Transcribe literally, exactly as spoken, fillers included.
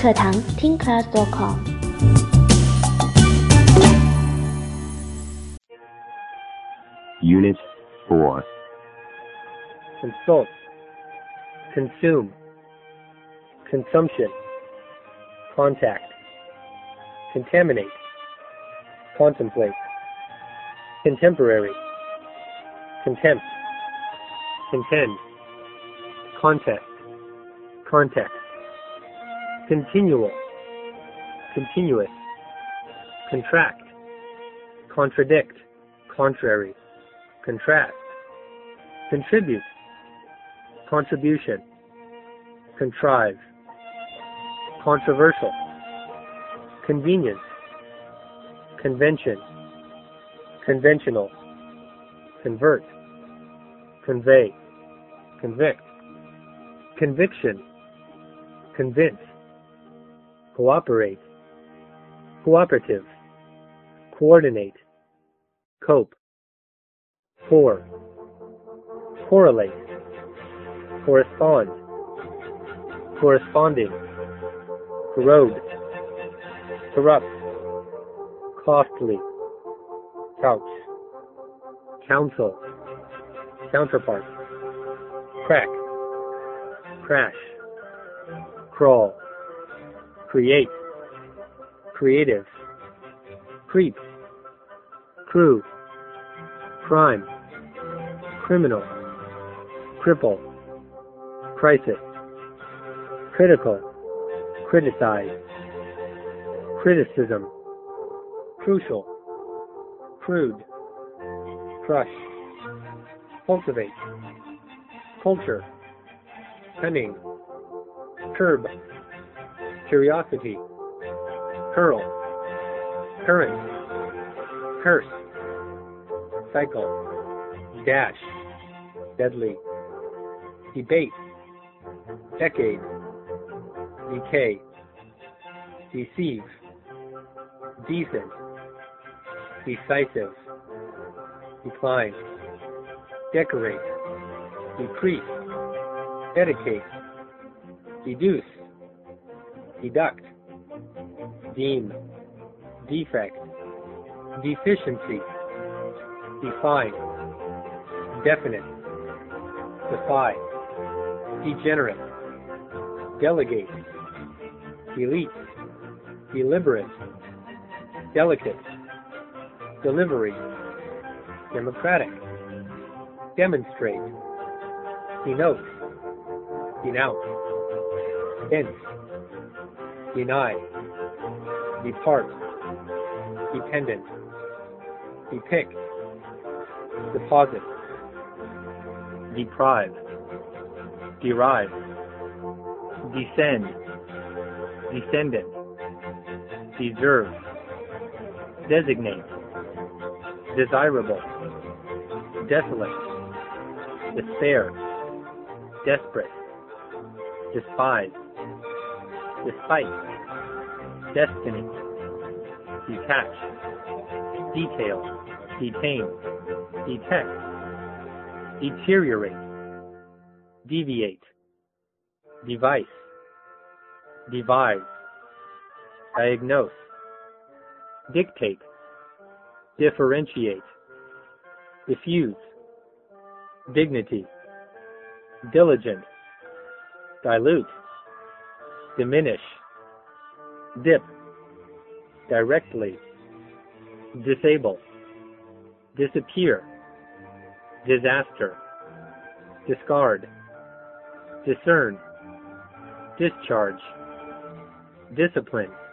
课堂听 class dot com。 Unit four. Consult, consume, consumption, contact, contaminate, contemplate, contemporary, contempt, contend, contest, context, continual, continuous, contract, contradict, contrary, contrast, contribute, contribution, contrive, controversial, convenience, convention, conventional, convert, convey, convict, conviction, convince, cooperate, cooperative, coordinate, cope, core, correlate, correspond, corresponding, corrode, corrupt, costly, couch, counsel, counterpart, crack, crash, crawl, create, creative, creep, crew, crime, criminal, cripple, crisis, critical, criticize, criticism, crucial, crude, crush, cultivate, culture, cunning, curb, curiosity, curl, current, curse, cycle, dash, deadly, debate, decade, decay, deceive, decent, decisive, decline, decorate, decrease, dedicate, deduce, deduct, deem, defect, deficiency, define, definite, defy, degenerate, delegate, delete, deliberate, delicate, delivery, democratic, demonstrate, denote, denounce, dense, deny, depart, dependent, depict, deposit, deprive, derive, descend, descendant, deserve, designate, desirable, desolate, despair, desperate, despise, despite, destiny, detach, detail, detain, detect, deteriorate, deviate, device, devise, diagnose, dictate, differentiate, diffuse, dignity, diligent, dilute, diminish, dip, directly, disable, disappear, disaster, discard, discern, discharge, discipline,